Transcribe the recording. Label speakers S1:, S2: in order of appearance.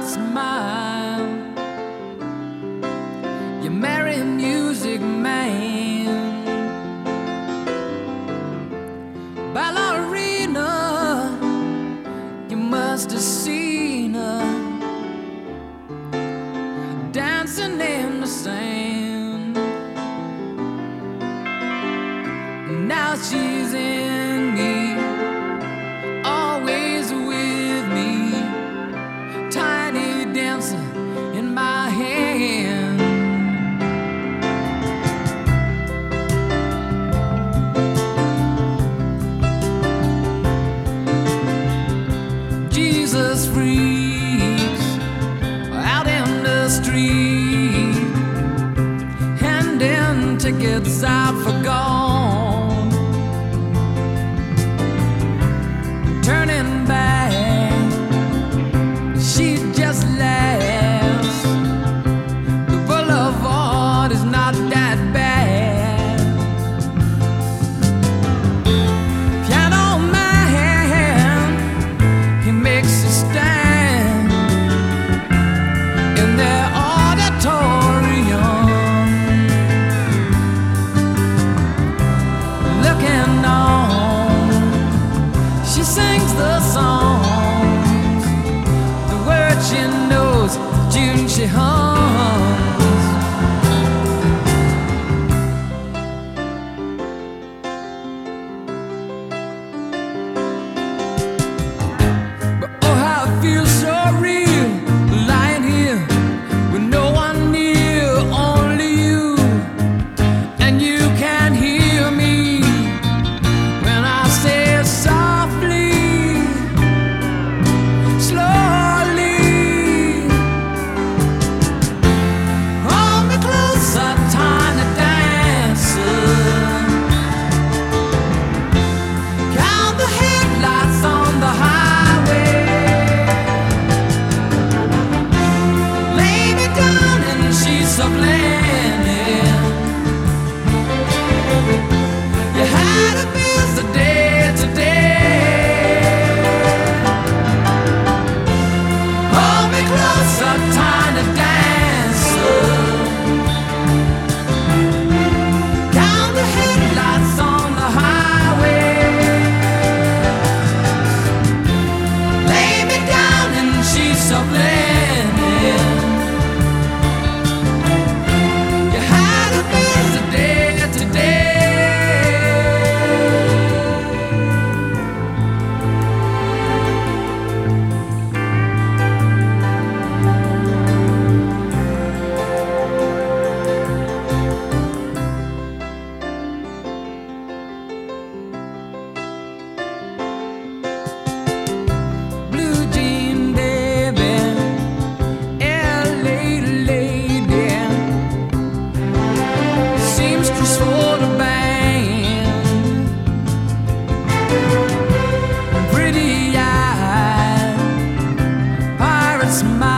S1: smile. You marry a music man, ballerina. You must have seen her dancing in the sand. Now she's in me, always with me, tiny dancer in my hand. Jesus freaks out in the street, handing tickets out for gone, turning back, she just laughs. The boulevard is not that bad. Piano man, he makes a stand in their auditorium, looking on. She sings the songs, the words she knows, June she hums. But oh, how it feels so real, lying here with no one near, only you, and you can hear me when I say it softly, slowly. Hold me closer, tiny dancer. Count the headlights on the highway. Lay me down in sheets of linen. You had a busy day today. Hold me closer, tiny dancer. Count the headlights on the highway. Lay me down in sheets of linen. You had a busy day today. Blue jean baby, LA lady, seamstress for the band, pretty eyes, pirate smile.